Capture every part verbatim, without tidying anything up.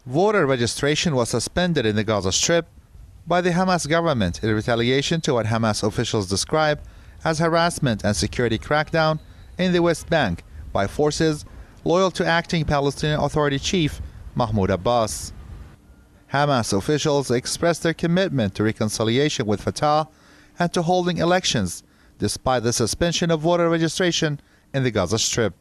Voter registration was suspended in the Gaza Strip by the Hamas government in retaliation to what Hamas officials describe as harassment and security crackdown in the West Bank by forces loyal to acting Palestinian Authority chief Mahmoud Abbas. Hamas officials expressed their commitment to reconciliation with Fatah and to holding elections despite the suspension of voter registration in the Gaza Strip.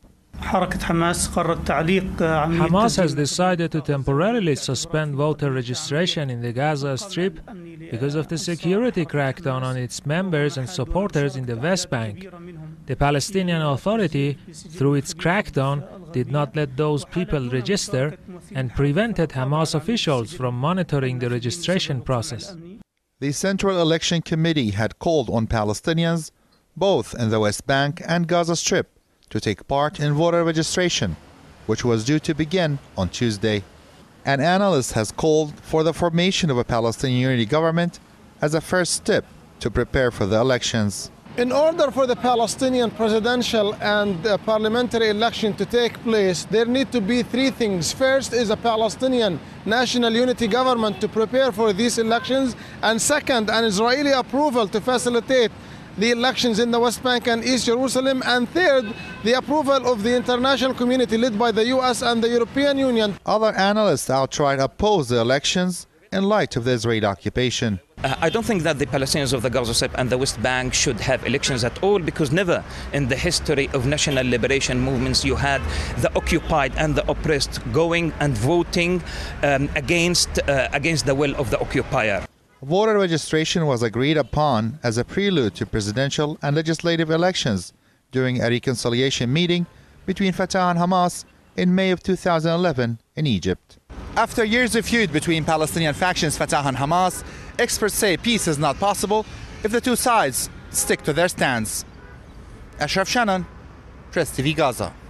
Hamas has decided to temporarily suspend voter registration in the Gaza Strip because of the security crackdown on its members and supporters in the West Bank. The Palestinian Authority, through its crackdown, did not let those people register and prevented Hamas officials from monitoring the registration process. The Central Election Committee had called on Palestinians, both in the West Bank and Gaza Strip, to take part in voter registration, which was due to begin on Tuesday. An analyst has called for the formation of a Palestinian unity government as a first step to prepare for the elections. In order for the Palestinian presidential and uh, parliamentary election to take place, there need to be three things. First is a Palestinian national unity government to prepare for these elections, and second, an Israeli approval to facilitate the elections in the West Bank and East Jerusalem, and third, the approval of the international community led by the U S and the European Union. Other analysts outright oppose the elections in light of the Israeli occupation. Uh, I don't think that the Palestinians of the Gaza Strip and the West Bank should have elections at all, because never in the history of national liberation movements you had the occupied and the oppressed going and voting um, against, uh, against the will of the occupier. Voter registration was agreed upon as a prelude to presidential and legislative elections during a reconciliation meeting between Fatah and Hamas in May of two thousand eleven in Egypt. After years of feud between Palestinian factions Fatah and Hamas, experts say peace is not possible if the two sides stick to their stance. Ashraf Shannon, Press T V Gaza.